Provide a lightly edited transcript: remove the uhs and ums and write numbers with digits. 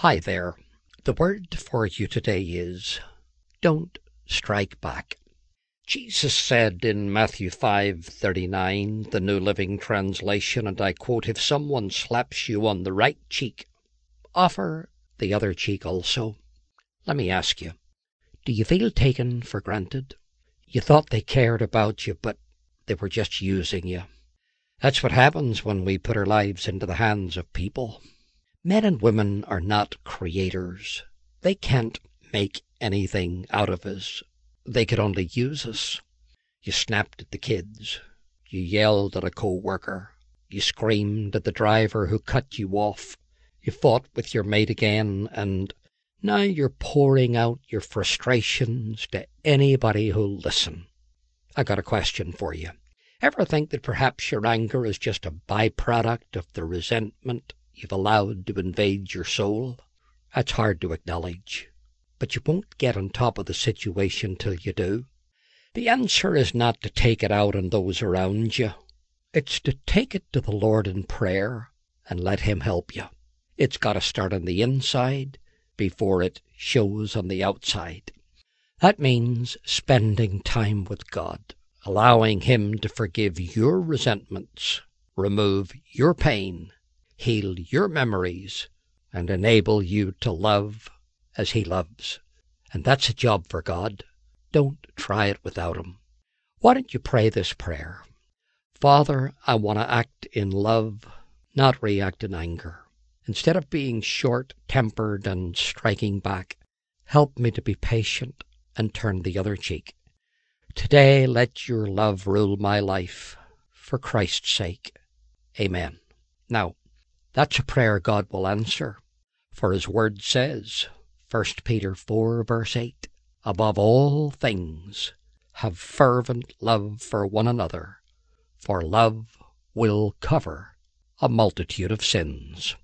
Hi there. The word for you today is, don't strike back. Jesus said in Matthew 5:39, the New Living Translation, and I quote, "If someone slaps you on the right cheek, offer the other cheek also." Let me ask you, do you feel taken for granted? You thought they cared about you, but they were just using you. That's what happens when we put our lives into the hands of people. Men and women are not creators. They can't make anything out of us. They could only use us. You snapped at the kids. You yelled at a co-worker. You screamed at the driver who cut you off. You fought with your mate again, and now you're pouring out your frustrations to anybody who'll listen. I got a question for you. Ever think that perhaps your anger is just a byproduct of the resentment you've allowed to invade your soul? That's hard to acknowledge, but you won't get on top of the situation till you do. The answer is not to take it out on those around you. It's to take it to the Lord in prayer and let Him help you. It's got to start on the inside before it shows on the outside. That means spending time with God, allowing Him to forgive your resentments, remove your pain, heal your memories, and enable you to love as He loves. And that's a job for God. Don't try it without Him. Why don't you pray this prayer? Father, I want to act in love, not react in anger. Instead of being short-tempered and striking back, help me to be patient and turn the other cheek. Today, let your love rule my life, for Christ's sake. Amen. Now, that's a prayer God will answer, for His word says, 1 Peter 4, verse 8, above all things, have fervent love for one another, for love will cover a multitude of sins.